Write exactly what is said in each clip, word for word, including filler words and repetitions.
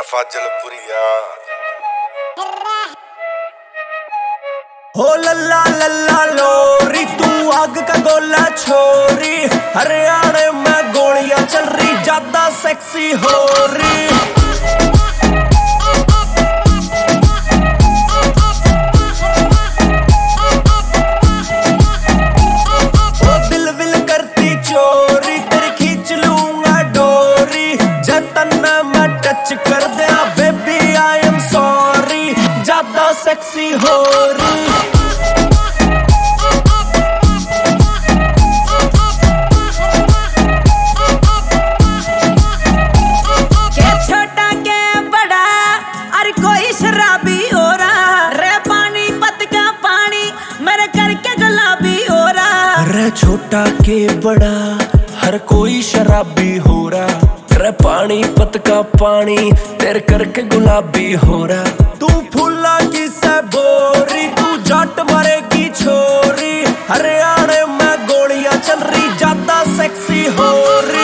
फाजलपुरिया हो लल्ला लल्ला लोरी तू आग का गोला छोरी, हरियाणा में गोलियां चल रही ज्यादा सेक्सी हो रही। ओ दिल विल करती चोरी, तेरी खींच लूंगा डोरी, जतन मैं टच कर दिया बेबी आई एम सॉरी, ज्यादा सेक्सी हो रही। शराबी हो रहा रे, पानी पत का पानी मेरे करके गुलाबी हो रहा रे, छोटा के बड़ा हर कोई शराबी हो रहा रे, पानी पत का पानी तेरे करके गुलाबी हो रहा। तू फूला की से बोरी, तू जट मरेगी छोरी, हरियाणा में गोलियां चल रही ज्यादा सेक्सी हो रही।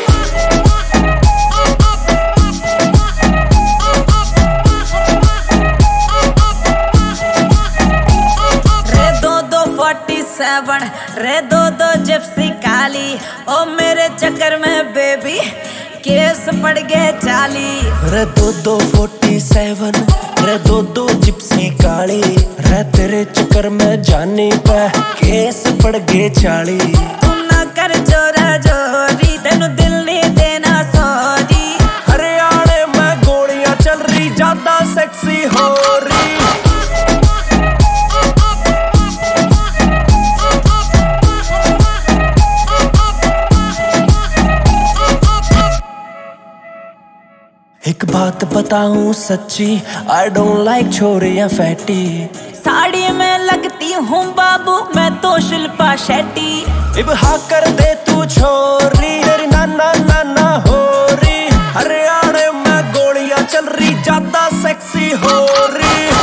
सेवन रे दो दो जिप्सी काली, ओ मेरे चक्कर में बेबी केस पड़ गए चाली रे, दो दो फोर्टी सेवन रे, दो दो जिप्सी काली रे, तेरे चक्कर में जाने पे केस पड़ गए चाली। तू ना कर जोरा जोरी, तेनू दिल नहीं देना सॉरी, हरियाणा में गोलियां चल रही ज्यादा सेक्सी हो रही। एक बात बताऊं सच्ची, आई डोंट लाइक छोरियां फैटी, साड़ी में लगती हूँ बाबू मैं तो शिल्पा शेट्टी। इब हाँ कर दे तू छोरी, तेरी नाना नाना हो रही, हरियाणा में गोलियां चल रही ज्यादा सेक्सी हो रही।